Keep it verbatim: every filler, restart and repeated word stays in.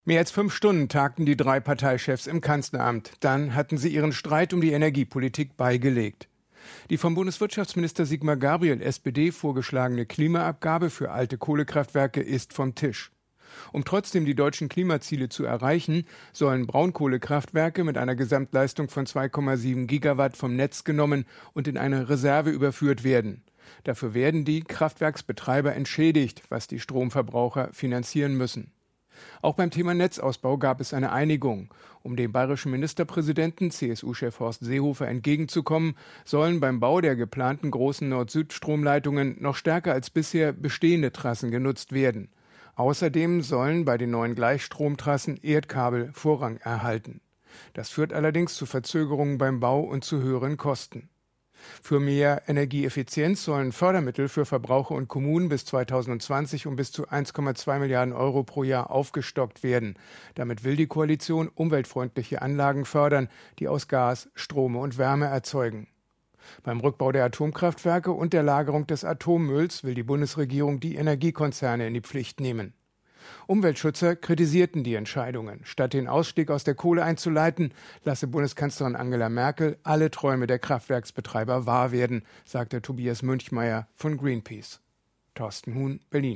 Mehr als fünf Stunden tagten die drei Parteichefs im Kanzleramt. Dann hatten sie ihren Streit um die Energiepolitik beigelegt. Die vom Bundeswirtschaftsminister Sigmar Gabriel, S P D, vorgeschlagene Klimaabgabe für alte Kohlekraftwerke ist vom Tisch. Um trotzdem die deutschen Klimaziele zu erreichen, sollen Braunkohlekraftwerke mit einer Gesamtleistung von zwei Komma sieben Gigawatt vom Netz genommen und in eine Reserve überführt werden. Dafür werden die Kraftwerksbetreiber entschädigt, was die Stromverbraucher finanzieren müssen. Auch beim Thema Netzausbau gab es eine Einigung. Um dem bayerischen Ministerpräsidenten, C S U-Chef Horst Seehofer, entgegenzukommen, sollen beim Bau der geplanten großen Nord-Süd-Stromleitungen noch stärker als bisher bestehende Trassen genutzt werden. Außerdem sollen bei den neuen Gleichstromtrassen Erdkabel Vorrang erhalten. Das führt allerdings zu Verzögerungen beim Bau und zu höheren Kosten. Für mehr Energieeffizienz sollen Fördermittel für Verbraucher und Kommunen bis zweitausendzwanzig um bis zu eins Komma zwei Milliarden Euro pro Jahr aufgestockt werden. Damit will die Koalition umweltfreundliche Anlagen fördern, die aus Gas, Strom und Wärme erzeugen. Beim Rückbau der Atomkraftwerke und der Lagerung des Atommülls will die Bundesregierung die Energiekonzerne in die Pflicht nehmen. Umweltschützer kritisierten die Entscheidungen. Statt den Ausstieg aus der Kohle einzuleiten, lasse Bundeskanzlerin Angela Merkel alle Träume der Kraftwerksbetreiber wahr werden, sagte Tobias Münchmeyer von Greenpeace. Thorsten Huhn, Berlin.